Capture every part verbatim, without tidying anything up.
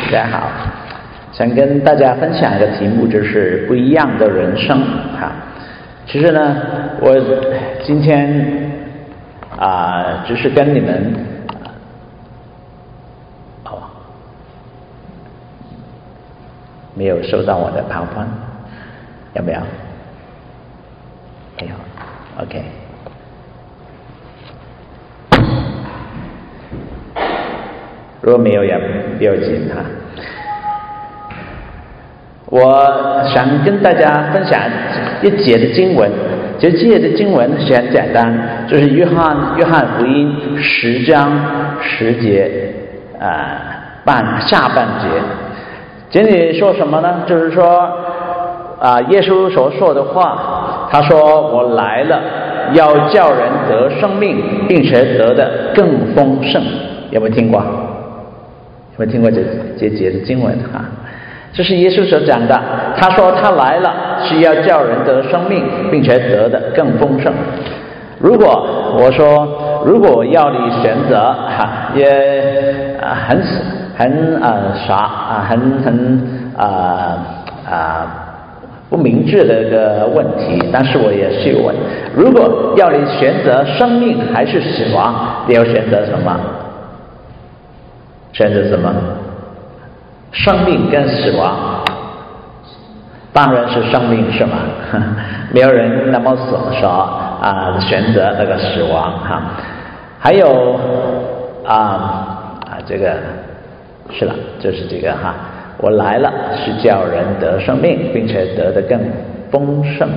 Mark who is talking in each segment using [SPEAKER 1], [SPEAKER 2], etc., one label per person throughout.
[SPEAKER 1] 大家好，想跟大家分享一个题目，就是不一样的人生哈。其实呢，我今天啊、呃，只是跟你们哦，没有收到我的 PowerPoint， 要不要？没有 ，OK。如果没有也不要紧哈。我想跟大家分享一节的经文，这节的经文是很简单，就是约翰约翰福音十章十节啊、呃、半下半节。这里说什么呢？就是说啊、呃，耶稣所说的话，他说：“我来了，要叫人得生命，并且得的更丰盛。”有没有听过？有没有听过这这节的经文哈？这是耶稣所讲的。他说他来了是要叫人得生命，并且得的更丰盛。如果我说，如果要你选择哈，也啊很很啊傻啊很很啊啊不明智的一个问题，但是我也去问：如果要你选择生命还是死亡，你要选择什么？选择什么？生命跟死亡，当然是生命，是吗？没有人那么说啊，选择那个死亡哈。还有啊啊，这个是了，就是这个哈。我来了是叫人得生命，并且得的更丰盛。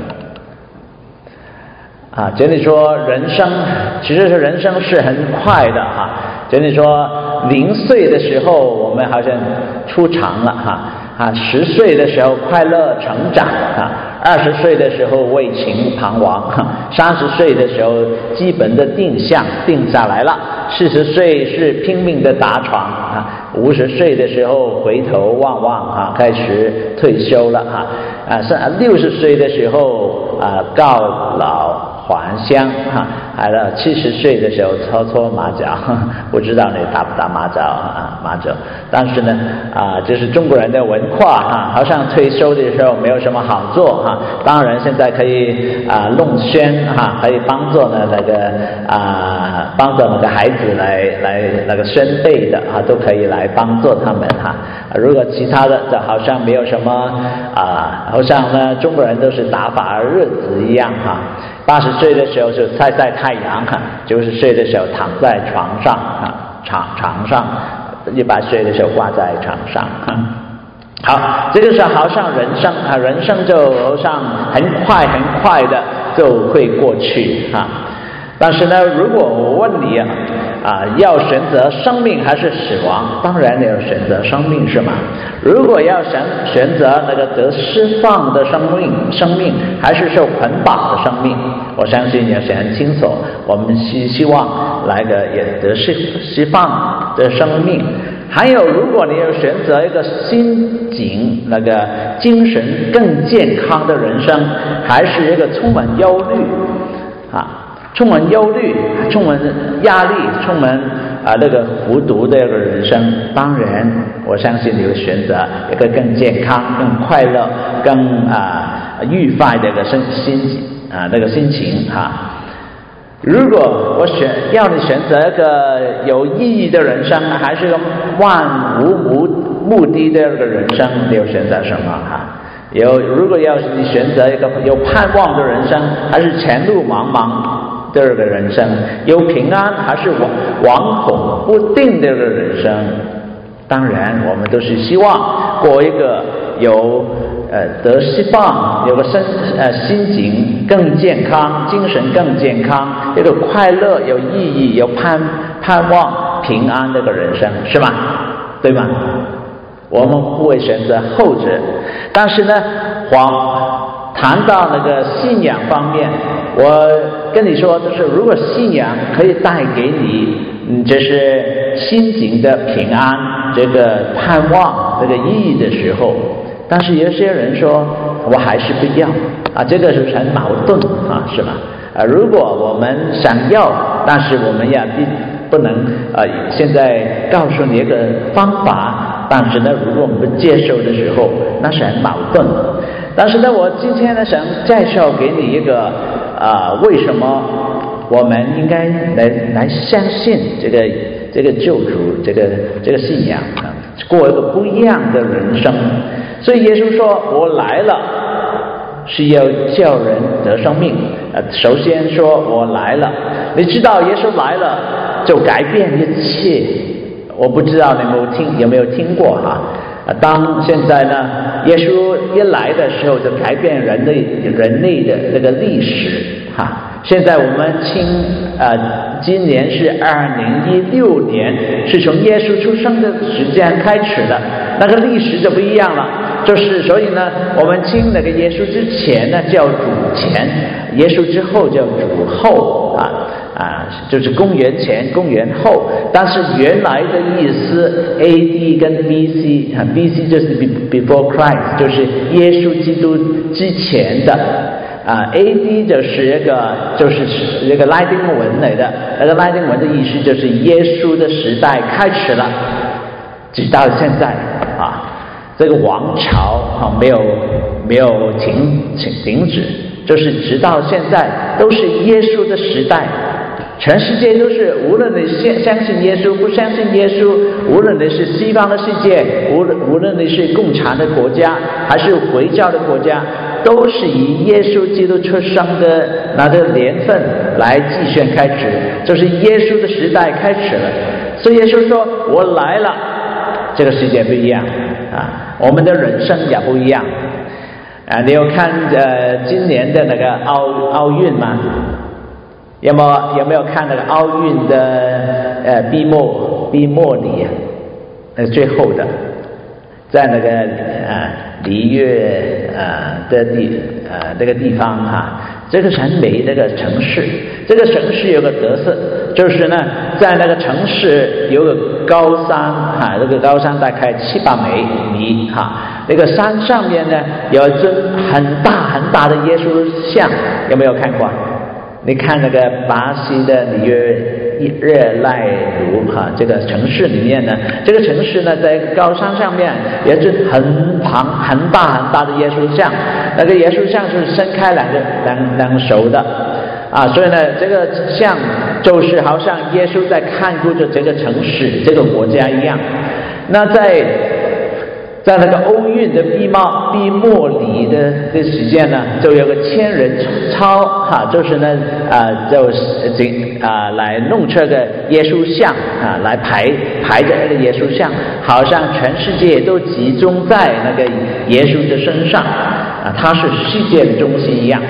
[SPEAKER 1] 啊，这里说人生，其实是人生是很快的哈。这里说零岁的时候我们好像出场了哈，啊，十岁的时候快乐成长哈，二十岁的时候为情彷徨哈，三十岁的时候基本的定向定下来了，四十岁是拼命的打闯啊，五十岁的时候回头望望哈，开始退休了哈，啊，是六十岁的时候啊告老还乡哈，还有七十岁的时候搓搓麻将，不知道你打不打麻将啊？麻将，但是呢啊，这是中国人的文化哈，好像退休的时候没有什么好做哈。当然现在可以啊弄宣哈，可以帮助呢那个啊帮助那个孩子来来那个宣备的啊，都可以来帮助他们哈。如果其他的好像没有什么啊，好像呢中国人都是打发日子一样哈。八十岁的时候是晒晒太阳哈，九十岁的时候躺在床上哈，床床上，一百岁的时候挂在床上哈。好，这就是好像人生啊，人生就好像很快很快的就会过去哈。但是呢，如果我问你啊，啊，要选择生命还是死亡？当然你要选择生命，是吗？如果要选选择那个得释放的生命，生命还是受捆绑的生命，我相信你要想很清楚。我们希希望来个也得释释放的生命。还有，如果你要选择一个心境那个精神更健康的人生，还是一个充满忧虑啊？充满忧虑，充满压力，充满啊那个孤独的一个人生，当然我相信你会选择一个更健康、更快乐、更啊愉快的一个心心啊那个心情哈、啊。如果我选要你选择一个有意义的人生，还是一个漫无目目的的一个人生，你要选择什么哈、啊？有如果要是你选择一个有盼望的人生，还是前路茫茫第二个人生，有平安还是惶恐不定的人生？当然我们都是希望过一个有呃得释放，有个身呃心境更健康，精神更健康，一个快乐有意义有盼盼望平安的一个人生，是吗？对吗？我们不会选择后者。但是呢黄谈到那个信仰方面，我跟你说，就是如果信仰可以带给你嗯，这是心境的平安，这个盼望这个意义的时候，但是有些人说我还是不要啊，这个是很矛盾啊，是吧？啊，如果我们想要，但是我们也不能呃，现在告诉你一个方法， 但是呢，如果我们不接受的时候，那是很矛盾的。但是呢，我今天呢想介绍给你一个啊、呃，为什么我们应该来来相信这个这个救主，这个这个信仰啊，过一个不一样的人生。所以耶稣说：“我来了。”是要叫人得生命。呃，首先说我来了，你知道耶稣来了就改变一切。我不知道你有没有听有没有听过哈？啊，当现在呢，耶稣一来的时候，就改变人类人类的这个历史哈。现在我们清呃，今年是二零一六年，是从耶稣出生的时间开始的，那个历史就不一样了。就是所以呢，我们清那个耶稣之前呢叫主前，耶稣之后叫主后啊啊，就是公元前、公元后。但是原来的意思 A D 跟 B C 啊 ，B C 就是 before Christ， 就是耶稣基督之前的。啊 ，A D 就是一个就是一个拉丁文来的，那个拉丁文的意思就是耶稣的时代开始了，直到现在啊。这个王朝啊没有没有停停停止，就是直到现在都是耶稣的时代，全世界都是，无论你相信耶稣不相信耶稣，无论你是西方的世界，无论无论你是共产的国家还是回教的国家，都是以耶稣基督出生的那个年份来计算开始，就是耶稣的时代开始了。所以耶稣说我来了，这个世界不一样啊，我们的人生也不一样啊。你有看呃今年的那个奥奥运吗？有没有有没有看那个奥运的呃闭幕闭幕礼啊？呃最后的，在那个呃里约呃的地呃这个地方哈、啊，这个是很美的一个城市。这个城市有个特色，就是呢，在那个城市有个高山哈，这个高山大概七八米米哈，那个山上面呢有一尊很大很大的耶稣像，有没有看过？你看那个巴西的里约热内卢哈，这个城市里面呢，这个城市呢在高山上面有一尊很庞很大很大的耶稣像，那个耶稣像是伸开两个两两手的啊，所以呢这个像就是好像耶稣在看顾着这个城市这个国家一样。那在在那个奥运的闭幕闭幕礼的这时间呢，就有个千人操哈，就是呢啊，就是啊来弄这个耶稣像啊，来排排着那个耶稣像，好像全世界都集中在那个耶稣的身上啊，他是世界的中心一样。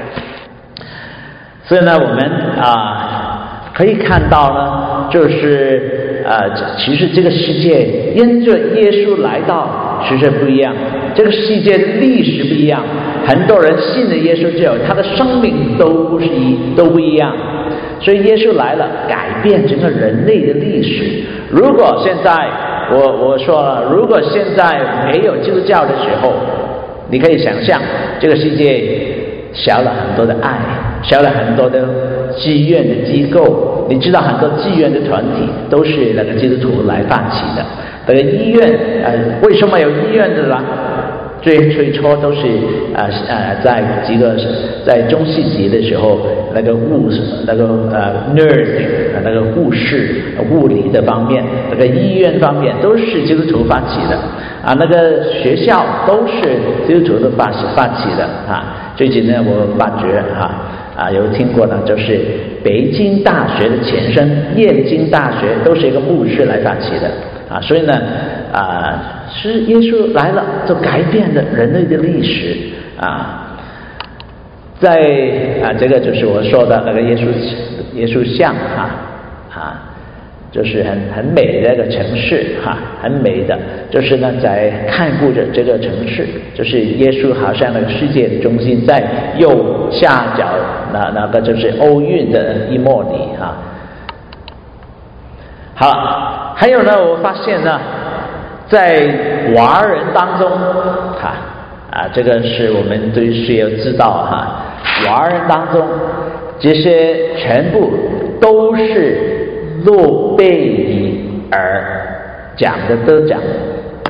[SPEAKER 1] 所以呢，我们啊可以看到呢，就是呃，其实这个世界因着耶稣来到，其实不一样。这个世界的历史不一样，很多人信了耶稣之后，他的生命都不是一都不一样。所以耶稣来了，改变整个人类的历史。如果现在我我说了，如果现在没有基督教的时候，你可以想象这个世界少了很多的爱，少了很多的志愿的机构。你知道很多志愿的团体都是那个基督徒来发起的。那个医院呃，为什么有医院的呢？最最初都是呃呃在几个在中世纪的时候，那个护那个呃 nursing 那个护士物理的方面，那个医院方面都是基督徒发起的啊，那个学校都是基督徒的发发起的啊。最近呢，我发觉哈啊有听过呢，就是北京大学的前身燕京大学都是一个牧师来发起的啊，所以呢啊。是耶稣来了，就改变了人类的历史啊！在啊，这个就是我说的那个耶稣耶稣像哈啊，就是很很美的一个城市哈，很美的，就是呢在看顾着这个城市，就是耶稣好像那个世界的中心，在右下角那那个就是奥运的一幕里哈。好，还有呢，我发现呢。在华人当中，哈啊，这个是我们都是要知道哈。华人当中，这些全部都是诺贝尔奖的得奖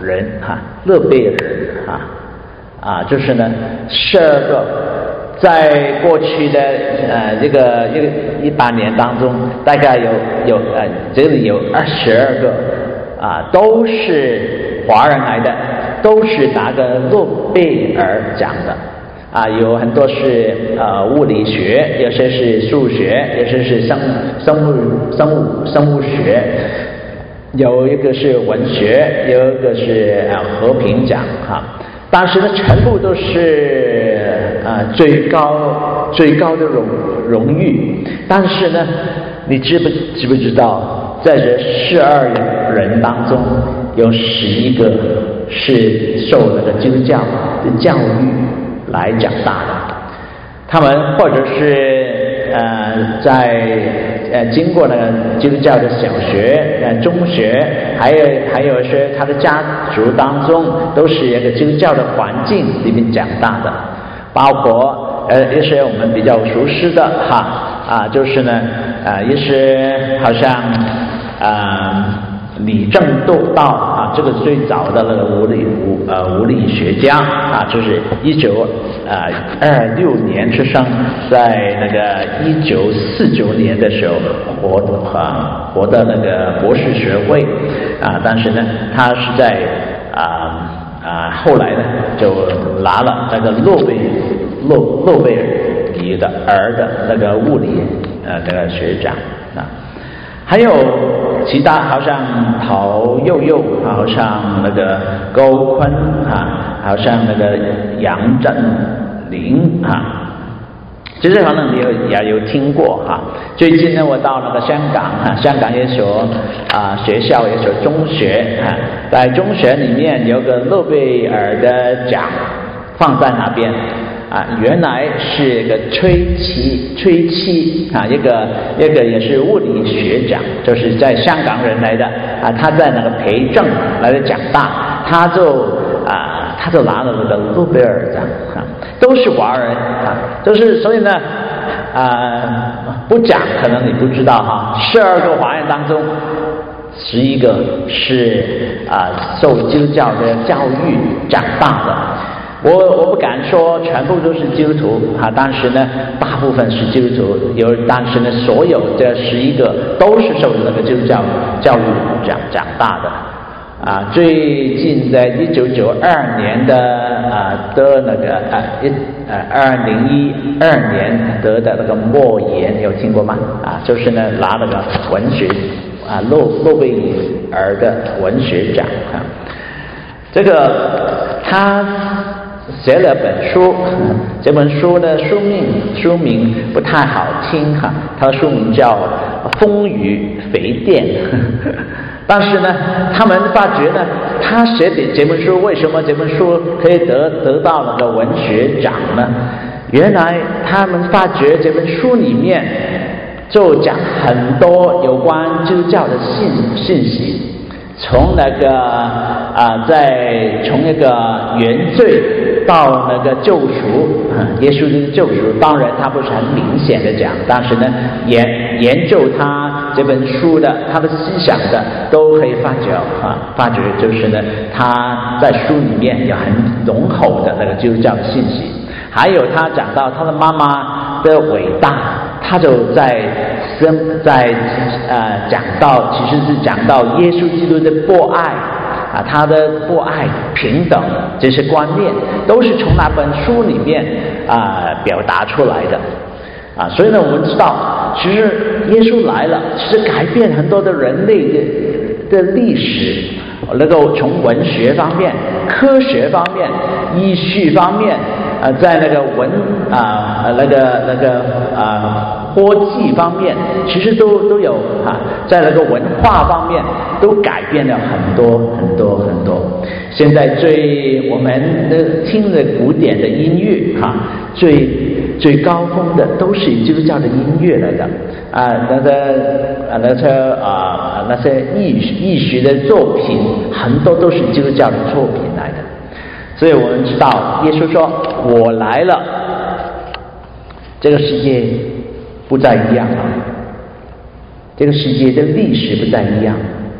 [SPEAKER 1] 人哈，勒贝尔啊啊，就是呢十二个，在过去的呃这个这个一八年当中，大概有有呃这里有二十二个啊，都是华人来的，都是拿个诺贝尔奖的。啊，有很多是呃物理学，有些是数学，有些是生生物生物生物学，有一个是文学，有一个是呃和平奖哈。但是呢，全部都是呃最高最高的荣荣誉。但是呢，你知不知不知道，在这十二人当中，有十一个是受那个基督教的教育来长大的，他们或者是呃在呃经过那个基督教的小学、呃中学，还有还有是他的家族当中都是一个基督教的环境里面长大的，包括呃一些我们比较熟悉的哈啊，就是呢啊一些好像啊。李政道啊，这个最早的那个物理物呃物理学家啊，就是一九呃二六年出生，在那个一九四九年的时候获啊获得那个博士学位啊，但是呢，他是在啊啊后来呢就拿了那个诺贝诺诺贝尔的尔的那个物理呃那个学奖啊。还有其他，好像陶佑佑，好像那个高坤啊，好像那个杨振宁啊，其实可能你有也有听过哈。最近呢，我到那个香港哈，香港也所啊学校也所中学啊，在中学里面有个诺贝尔的奖放在那边。啊，原来是一个崔琦，崔琦啊，一个一个也是物理学奖，就是在香港人来的啊，他在那个培正来的长大，他就啊，他就拿了那个诺贝尔奖啊，都是华人啊，都是所以呢啊，不讲可能你不知道哈，十二个华人当中，十一个是啊受基督教的教育长大的。我我不敢说全部都是基督徒啊，但是呢，大部分是基督徒，有，但是呢，所有这十一个都是受那个基督教教育长长大的啊。最近在一九九二年的啊得那个啊一呃二零一二年得的那个莫言，有听过吗？啊，就是呢拿了个文学啊诺诺贝尔的文学奖啊，这个他写了本书，这本书的书名书名不太好听哈，它的书名叫《风雨肥店》。但是呢，他们发觉呢，他写的这本书为什么这本书可以得得到那个文学奖呢？原来他们发觉这本书里面就讲很多有关基督教的信信息。从那个啊，在从那个原罪到那个救赎啊，耶稣的救赎，当然他不是很明显的讲，但是呢，研研究他这本书的他的思想的，都可以发觉啊，发觉就是呢，他在书里面有很浓厚的那个基督教的信息，还有他讲到他的妈妈的伟大，他就在。在呃讲到，其实是讲到耶稣基督的博爱啊，他的博爱平等这些观念，都是从那本书里面啊、呃、表达出来的啊。所以呢，我们知道，其实耶稣来了，其实改变很多的人类的的历史，能够从文学方面、科学方面、医学方面，呃，在那个文啊、呃、那个那个啊。科技方面其实都都有啊，在那个文化方面都改变了很多很多很多。现在最我们的听的古典的音乐哈、啊，最最高峰的都是基督教的音乐来的啊，那个啊那些啊那些艺艺术的作品，很多都是基督教的作品来的。所以我们知道，耶稣说：“我来了，这个世界。”不再一样了，这个世界的历史不再一样，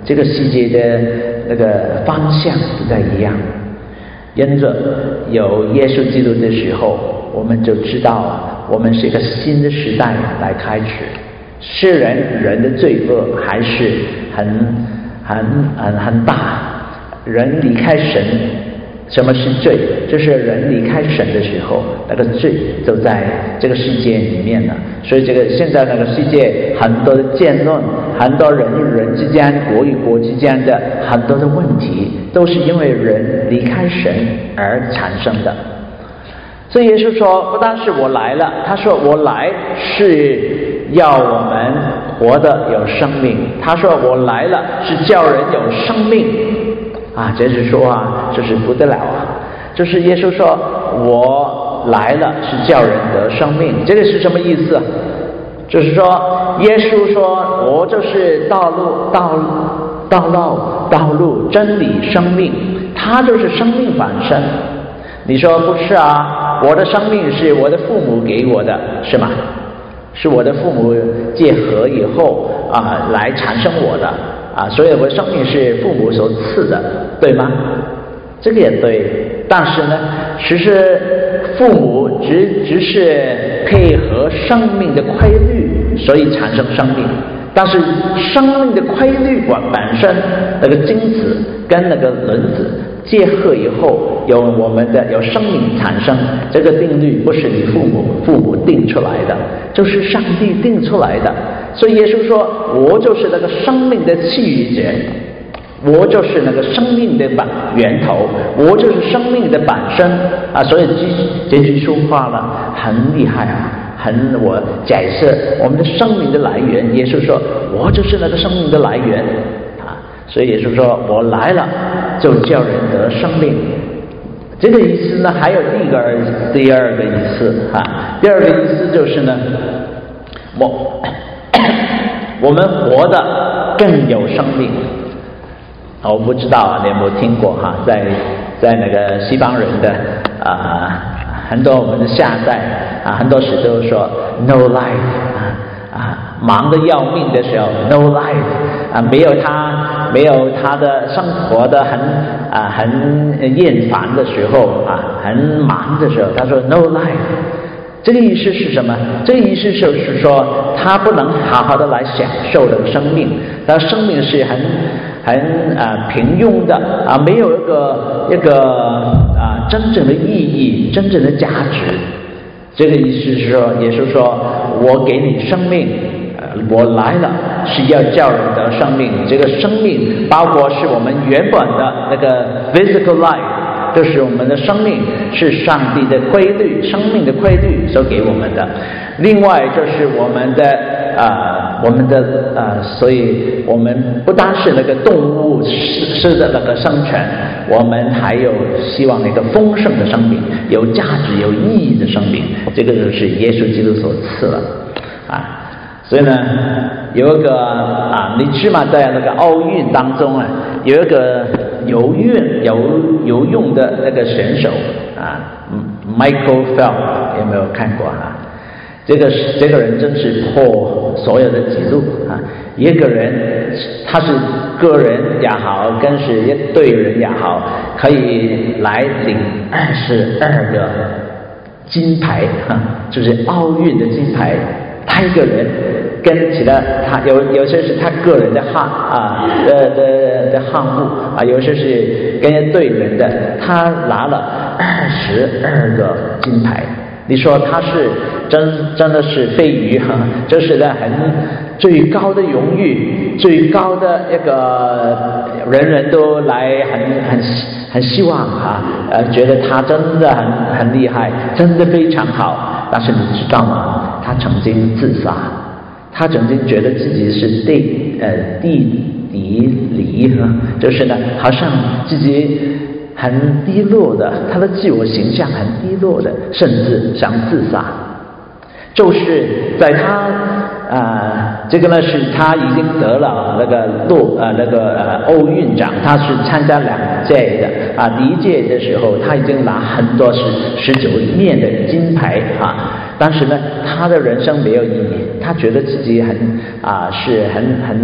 [SPEAKER 1] 这个世界的那个方向不太一样。因着有耶稣基督的时候，我们就知道我们是一个新的时代来开始。虽然人的罪恶还是很很很很大，人离开神。什么是罪？就是人离开神的时候，那个罪就在这个世界里面了。所以这个现在那个世界很多的辩论，很多人与人之间、国与国之间的很多的问题，都是因为人离开神而产生的。所以耶稣说，不但是我来了，他说我来是要我们活得有生命，他说我来了是叫人有生命啊，这是说啊，这是不得了啊！就是耶稣说我来了是叫人得生命，这个是什么意思？就是说耶稣说我就是道路道道路道路真理生命，他就是生命本身。你说不是啊，我的生命是我的父母给我的，是吗？是我的父母结合以后啊来产生我的啊，所以我的生命是父母所赐的，对吗？这个也对，但是呢，其实父母只只是配合生命的规律，所以产生生命。但是生命的规律本身，那个精子跟那个卵子结合以后，有我们的有生命产生，这个定律不是你父母父母定出来的，就是上帝定出来的。所以耶稣说，我就是那个生命的赐予者，我就是那个生命的本源头，我就是生命的本身啊！所以这这句说话呢，很厉害啊。很我假设我们的生命的来源，耶稣说我就是那个生命的来源啊，所以耶稣说我来了就叫人得生命。这个意思呢，还有第二个第二个意思啊，第二个意思就是呢，我我们活得更有生命。我不知道啊，你有没有听过哈、啊？在在那个西方人的啊。很多我们的下代啊，很多时都说 no life 啊啊，忙得要命的时候 no life 啊，没有他没有他的生活的很啊很厌烦的时候啊，很忙的时候，他说 no life。这个意思是什么？这个意思就是说，他不能好好的来享受这个生命，他生命是很很啊平庸的啊，没有一个一个啊真正的意义、真正的价值。这个意思是说，也就是说，我给你生命，呃，我来了是要叫人得生命。这个生命包括是我们原本的那个 physical life。就是我们的生命是上帝的规律，生命的规律所给我们的。另外就是我们的呃，我们的呃，所以我们不单是那个动物式的那个生存，我们还有希望那个丰盛的生命，有价值、有意义的生命。这个就是耶稣基督所赐了啊。所以呢，有一个啊，你知吗？在那个奥运当中啊，有一个游泳游游泳的那个选手啊 ，Michael Phelps 有没有看过啊？这个这个人真是破所有的纪录啊！一个人他是个人也好，跟是一队人也好，可以来领二十二个金牌哈、啊，就是奥运的金牌。他一个人跟其他他有有些是他个人的项啊的的的项目啊，有些是跟一队人的，他拿了二十二个金牌。你说他是真真的是飞鱼哈，这是呢很最高的荣誉，最高的一个人人都来很很很希望啊，呃，觉得他真的很很厉害，真的非常好。但是你知道吗？他曾经自杀，他曾经觉得自己是地呃地底里，就是呢，好像自己很低落的，他的自我形象很低落的，甚至想自杀。就是在他呃，这个呢是他已经得了那个诺呃那个呃奥运奖，他是参加两届的啊，第一届的时候他已经拿很多十十九面的金牌啊。但是呢，他的人生没有意义，他觉得自己很啊是很很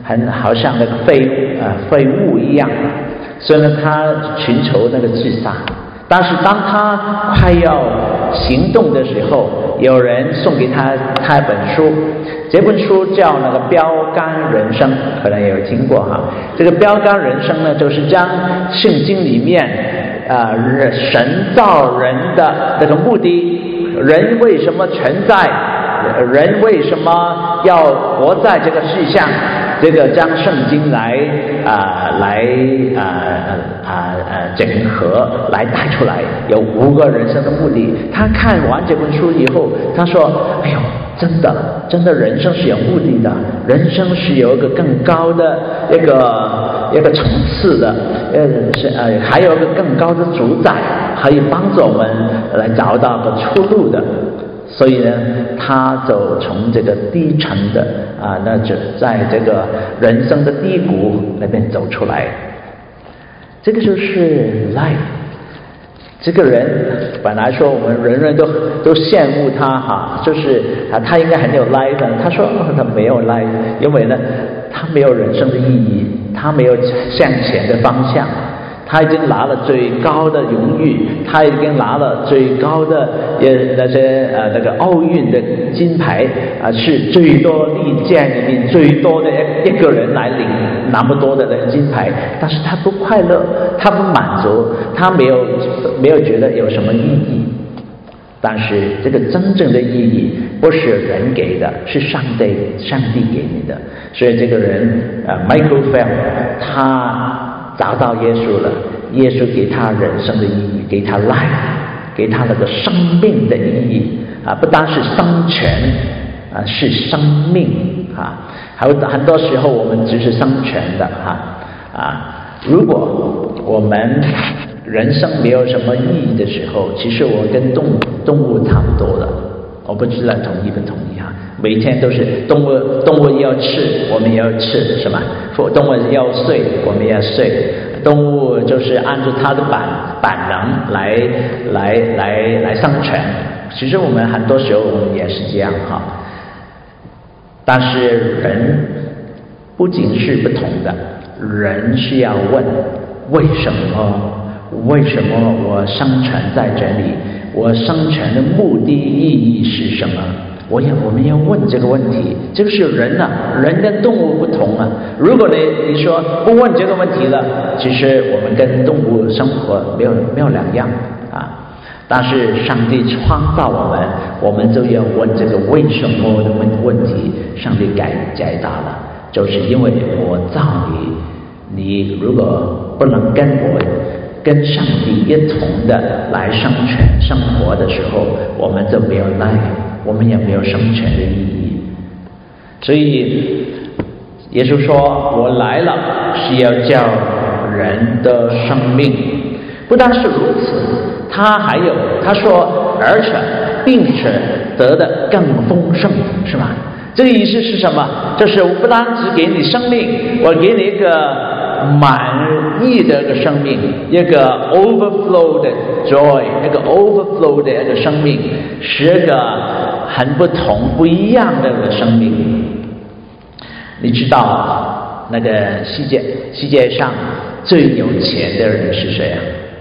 [SPEAKER 1] 很好像那个废呃废物一样，所以呢，他寻求那个自杀。但是当他快要行动的时候，有人送给他他一本书，这本书叫那个标杆人生，可能也有听过哈。这个标杆人生呢，就是将圣经里面啊、呃、神造人的这个目的，人为什么存在，人为什么要活在这个世上，这个将圣经来啊、呃、来啊啊啊整合来带出来，有五个人生的目的。他看完这本书以后，他说：“哎呦，真的，真的，人生是有目的的，人生是有一个更高的一个一个层次的，呃是呃还有一个更高的主宰，可以帮助我们来找到个出路的。”所以呢，他走从这个低沉的啊，那就在这个人生的低谷那边走出来。这个就是 life。这个人本来说我们人人都都羡慕他哈，就是啊，他应该很有 life。他说、哦、他没有 life， 因为呢，他没有人生的意义，他没有向前的方向。他已经拿了最高的荣誉，他已经拿了最高的呃那些呃那个奥运的金牌啊、呃，是最多历届里面最多的一个人来领那么多的那个金牌，但是他不快乐，他不满足，他没有没有觉得有什么意义。但是这个真正的意义不是人给的，是上帝上帝给你的。所以这个人呃 Michael Phelps 他找到耶稣了，耶稣给他人生的意义，给他 life， 给他那个生命的意义啊，不单是生存啊，是生命啊。还有很多时候我们只是生存的哈 啊, 啊。如果我们人生没有什么意义的时候，其实我跟动动物差不多的。我不知道同意不同意哈？每天都是动物，动物要吃，我们也要吃，是吧？动物要睡，我们也要睡。动物就是按照它的bản bản能来来来来生存。其实我们很多时候我们也是这样哈。但是人不仅是不同的，人是要问为什么？为什么我生存在这里？我生存的目的意义是什么？我要我们要问这个问题。这个是人啊，人跟动物不同啊。如果你你说不问这个问题了，其实我们跟动物生活没有没有两样啊。但是上帝创造我们，我们就要问这个为什么的问问题。上帝解解答了，就是因为我造你，你如果不能跟我。跟上帝一同的来生存生活的时候，我们就没有 life， 我们也没有生存的意义。所以耶稣说我来了是要叫人的生命。不但是如此，他还有他说而且并且得的更丰盛，是吧？这个意思是什么？就是我不单只给你生命，我给你一个满意的一个生命，一个 overflow 的 joy， 一个 overflow 的一个生命，是一个很不同不一样的一个生命。你知道那个世界世界上最有钱的人是谁啊？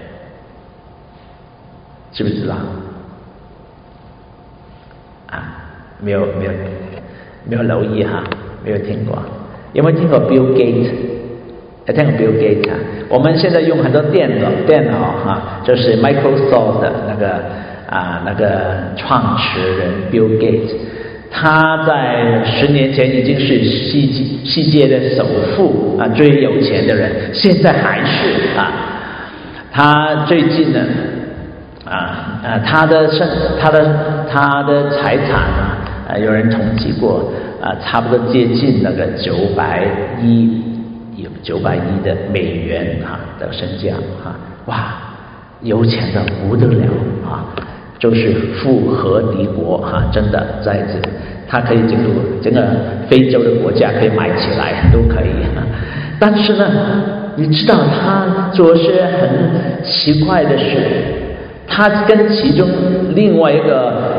[SPEAKER 1] 知不知道？啊，没有没有没有留意哈，没有听过。有没有听过 Bill Gates？听过 Bill Gates 啊？我们现在用很多电脑，电脑哈、啊，就是 Microsoft 的那个啊那个创始人 Bill Gates， 他在十年前已经是世界世界的首富啊，最有钱的人，现在还是啊。他最近呢啊啊他的生他的他的财产啊，啊有人统计过啊，差不多接近那个九百亿。有九百亿的美元哈的身价哈，哇，有钱的不得了啊，就是富和敌国哈，真的在这，他可以进入整个非洲的国家可以买起来都可以。但是呢，你知道他做些很奇怪的事，他跟其中另外一个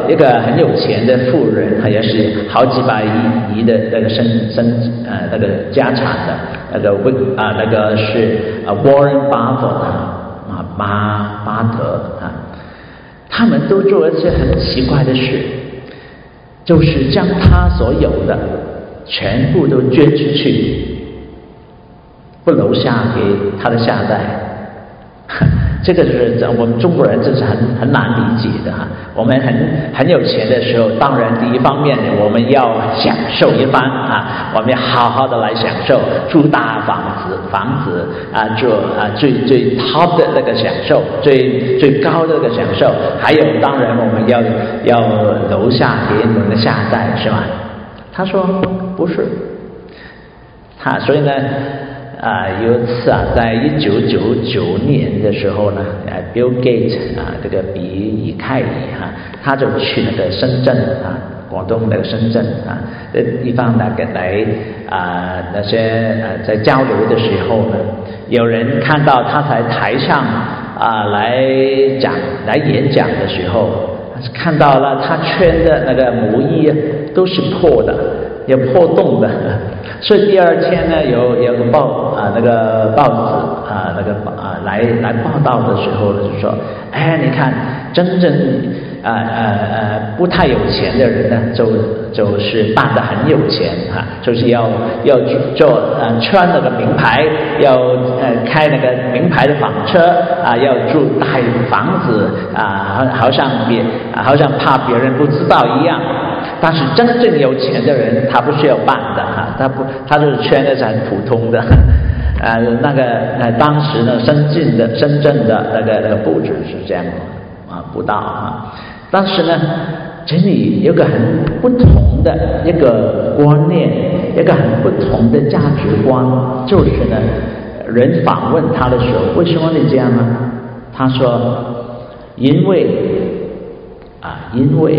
[SPEAKER 1] 一个很有钱的富人，也是好几百亿亿的那个身身呃那个家产的那个啊那个是啊 Warren Buffett 啊巴巴德啊，他们都做一些很奇怪的事，就是将他所有的全部都捐出去，不留下给他的下代。这个就是我们中国人，这是很很难理解的哈。我们很很有钱的时候，当然第一方面我们要享受一番啊，我们要好好的来享受，住大房子房子啊，住啊最最 top 的那个享受，最最高的那个享受。还有当然我们要要留下给我们的下代，是吧？他说不是，他所以呢。啊，有一次啊，在一九九九年的时候呢，啊 ，Bill Gates 啊，这个比尔盖里哈、啊，他就去那个深圳啊，广东那个深圳啊，这地方那个来啊那些啊在交流的时候呢，有人看到他在台上啊来讲来演讲的时候，看到了他穿的那个毛衣都是破的，有破洞的。所以第二天呢，有有个报啊，那个报纸啊，那个啊来来报道的时候呢，就说，哎，你看，真正啊呃呃不太有钱的人呢，就就是扮得很有钱啊，就是要要做呃穿那个名牌，要呃开那个名牌的房车啊，要住大房子啊，好像别好像怕别人不知道一样。但是真正有钱的人，他不需要扮的哈，他不，他就是穿的是很普通的，呃，那个呃，当时呢，深圳的深圳的那个那个布置是这样啊，布道啊，但是呢，这里有个很不同的一个观念，一个很不同的价值观，就是呢，人访问他的时候，为什么你这样呢？他说，因为啊，因为。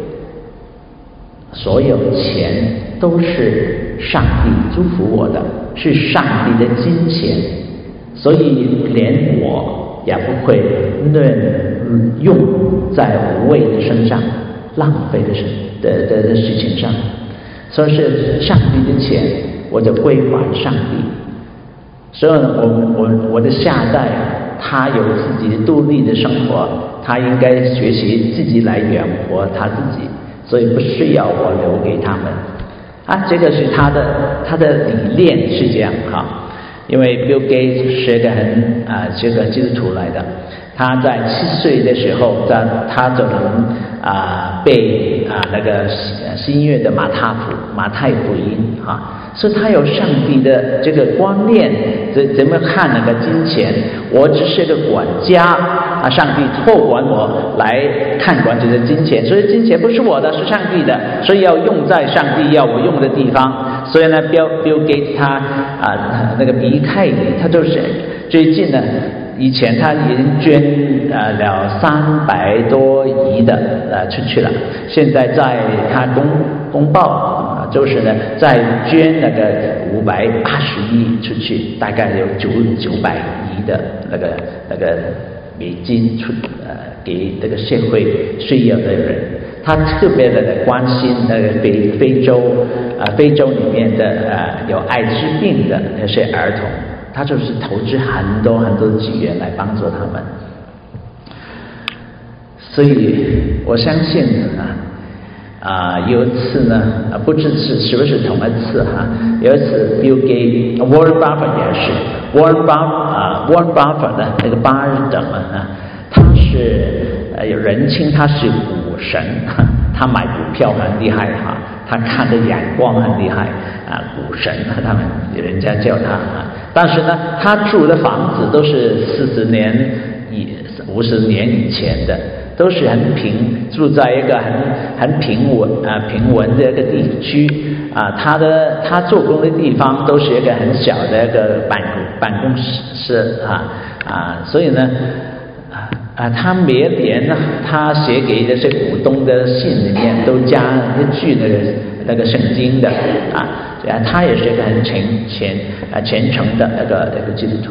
[SPEAKER 1] 所有钱都是上帝祝福我的，是上帝的金钱，所以连我也不会乱用在无谓的身上，浪费的事的的的事情上。所以是上帝的钱，我就归还上帝。所以我我我的下代，他有自己的独立的生活，他应该学习自己来养活他自己。所以不需要我留给他们啊，这个是他的他的理念是这样哈。因为 Bill Gates 是一个很啊，是个基督徒来的，他在七岁的时候，在他就能啊背啊那个新约的马太福马太福音啊，所以他有上帝的这个观念，怎怎么看那个金钱？我只是个管家啊，上帝托管我来看管这些金钱，所以金钱不是我的，是上帝的，所以要用在上帝要我用的地方。所以呢 ，Bill Bill Gates 他啊那个比尔盖里，他就是最近呢。以前他已经捐呃了三百多亿的呃出去了，现在在他公公报啊、呃，就是呢在捐那个五百八十亿出去，大概有九九百亿的那个那个美金出呃给这个社会需要的人。他特别的关心那个非非洲啊、呃、非洲里面的呃有艾滋病的那些儿童。他就是投资很多很多资源来帮助他们，所以我相信啊啊有一次呢啊不知是是不是同一次哈、啊，有一次 Bill Gates Warren Buffett 也是 Warren Buffett 啊 Warren Buffett 的那个巴尔等啊，他是呃有人称他是股神，他买股票很厉害哈、啊，他看的眼光很厉害啊，股神他们人家叫他啊。但是呢，他住的房子都是四十年以五十年以前的，都是很平，住在一个很很平稳啊平稳的一个地区啊。他的他做工的地方都是一个很小的一个办公办公室啊啊，所以呢啊，他每年呢，他写给这些股东的信里面都加一句那个那个圣经的啊。啊，他也是一个很虔虔啊虔诚的那个那个基督徒。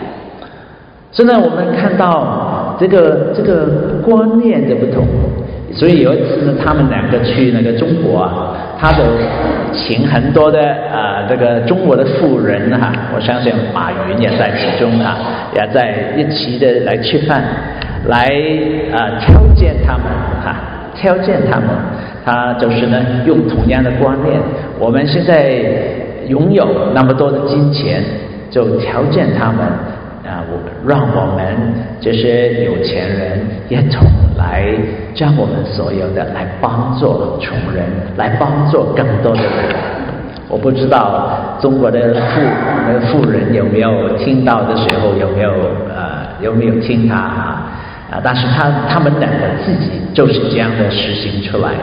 [SPEAKER 1] 所以呢，我们看到这个这个观念的不同， 所以有一次呢，他们两个去那个中国啊，他都请很多的啊、呃、这个中国的富人哈、啊，我相信马云也在其中啊，也在一起的来吃饭，来啊、呃、挑荐他们哈、啊，挑荐他们，他就是呢用同样的观念，我们现在拥有那么多的金钱，就挑荐他们。啊，我让我们这些有钱人一同来将我们所有的来帮助穷人，来帮助更多的人。我不知道中国的富那个富人有没有听到的时候有没有呃有没有听他啊啊？但是他他们两个自己就是这样的实行出来。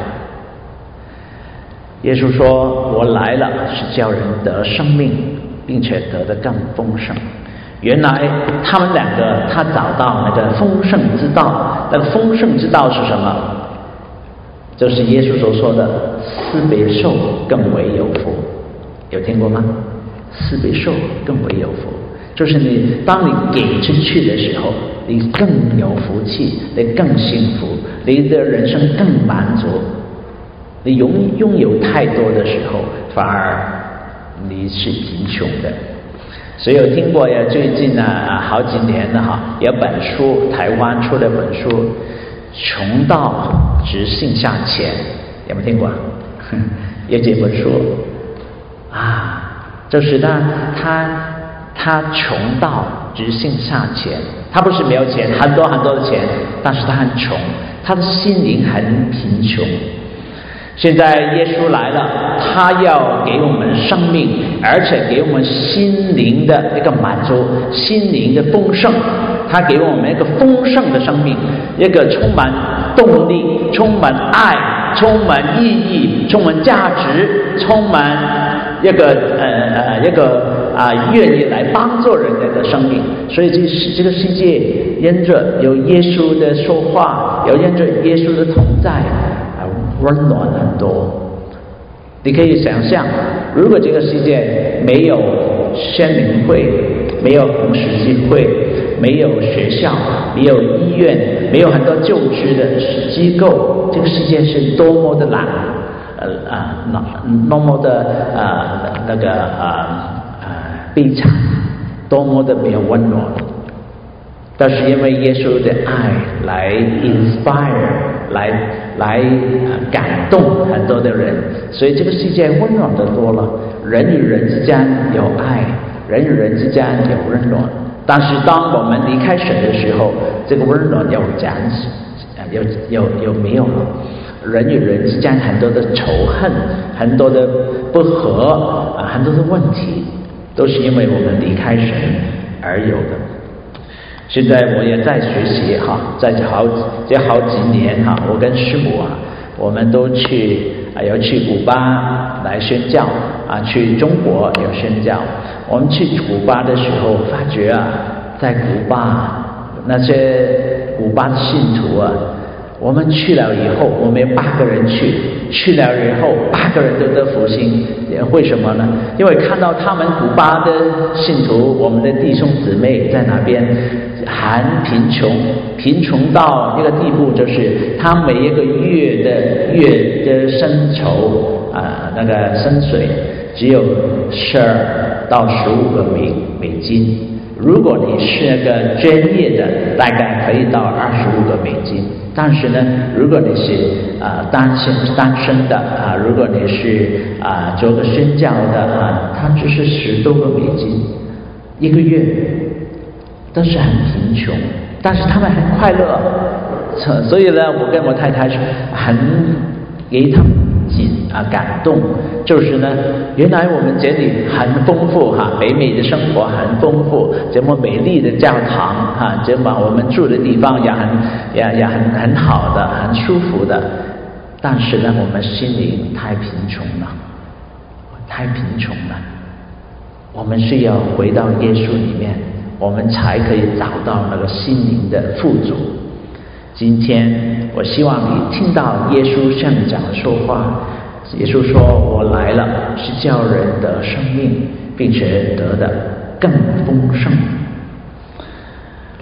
[SPEAKER 1] 耶稣说：“我来了是叫人得生命，并且得得更丰盛。”原来他们两个，他找到那个丰盛之道。那个丰盛之道是什么？就是耶稣所说的施比受更为有福。有听过吗？施比受更为有福，就是你当你给出去的时候，你更有福气，你更幸福，你的人生更满足。你拥拥有太多的时候，反而你是贫穷的。所以有听过呀？最近啊，好几年了哈，有本书，台湾出了本书，《穷到只剩下钱》，有没有听过？有这本书啊，就是呢，他他穷到只剩下钱，他不是没有钱，很多很多的钱，但是他很穷，他的心灵很贫穷。现在耶稣来了，他要给我们生命，而且给我们心灵的一个满足，心灵的丰盛。他给我们一个丰盛的生命，一个充满动力、充满爱、充满意义、充满价值、充满一个呃呃一个啊、呃、愿意来帮助人的一个生命。所以这这个世界因着有耶稣的说话，有因着耶稣的同在，温暖很多。你可以想象，如果这个世界没有宣明会，没有红十字会，没有学校，没有医院，没有很多救治的机构，这个世界是多么的懒，呃啊，多么的呃那个呃呃悲惨，多么的没有温暖。但是因为耶稣的爱来 inspire， 来来、呃、感动很多的人，所以这个世界温暖的多了。人与人之间有爱，人与人之间有温暖。但是当我们离开神的时候，这个温暖又减少，又又又没有了。人与人之间很多的仇恨，很多的不和啊，很多的问题，都是因为我们离开神而有的。现在我也在学习哈，在好这好几年哈，我跟师母啊，我们都去啊，有去古巴来宣教啊，去中国有宣教。我们去古巴的时候，发觉啊，在古巴那些古巴的信徒啊，我们去了以后，我们有八个人去，去了以后八个人都得福音。为什么呢？因为看到他们古巴的信徒，我们的弟兄姊妹在那边很贫穷，贫穷到一个地步，就是他每一个月的月的薪酬啊、呃，那个薪水只有十二到十五个美美金。如果你是那个专业的，大概可以到二十五个美金。但是呢，如果你是啊、呃、单身单身的啊、呃，如果你是啊、呃、做个宣教的啊，它只是十多个美金一个月，都是很贫穷，但是他们很快乐。所以呢，我跟我太太是很给他们紧啊感动，就是呢，原来我们这里很丰富哈，北美的生活很丰富，这么美丽的教堂哈，这么我们住的地方也很也也很很好的，很舒服的。但是呢，我们心灵太贫穷了，太贫穷了。我们需要回到耶稣里面，我们才可以找到那个心灵的富足。今天我希望你听到耶稣向你讲的说话。耶稣说：“我来了，是叫人得生命，并且得的更丰盛。”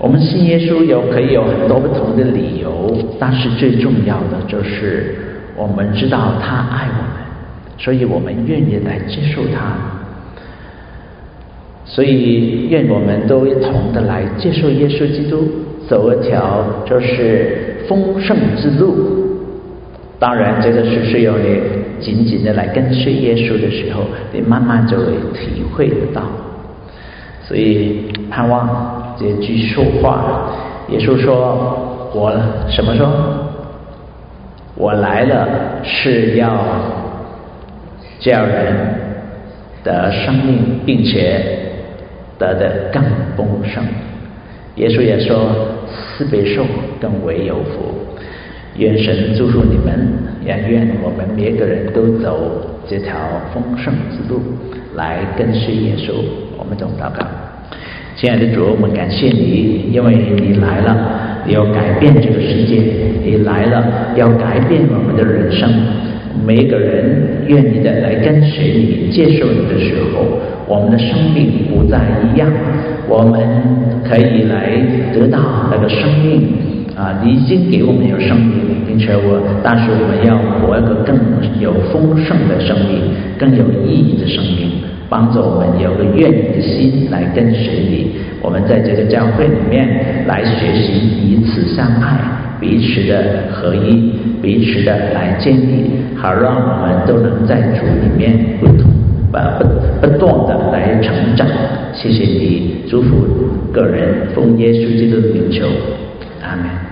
[SPEAKER 1] 我们信耶稣有可以有很多不同的理由，但是最重要的就是我们知道他爱我们，所以我们愿意来接受他。所以愿我们都一同的来接受耶稣基督，走一条就是丰盛之路。当然这个是是由你紧紧的来跟随耶稣的时候，你慢慢就会体会得到。所以盼望这句说话，耶稣说我什么说？我来了是要叫人得生命，并且得的更丰盛。耶稣也说四倍寿更为有福。愿神祝福你们，也愿我们每个人都走这条丰盛之路，来跟随耶稣。我们总祷告。亲爱的主，我们感谢你，因为你来了，你要改变这个世界，你来了要改变我们的人生。每一个人愿意的来跟随你，接受你的时候，我们的生命不再一样，我们可以来得到那个生命啊！你已经给我们有生命，并且我，但是我们要活一个更有丰盛的生命，更有意义的生命，帮助我们有个愿意的心来跟随你。我们在这个教会里面来学习彼此相爱，彼此的合一，彼此的来建立，好让我们都能在主里面不同不不断的来成长。谢谢你，祝福个人，奉耶稣基督的名求，阿们。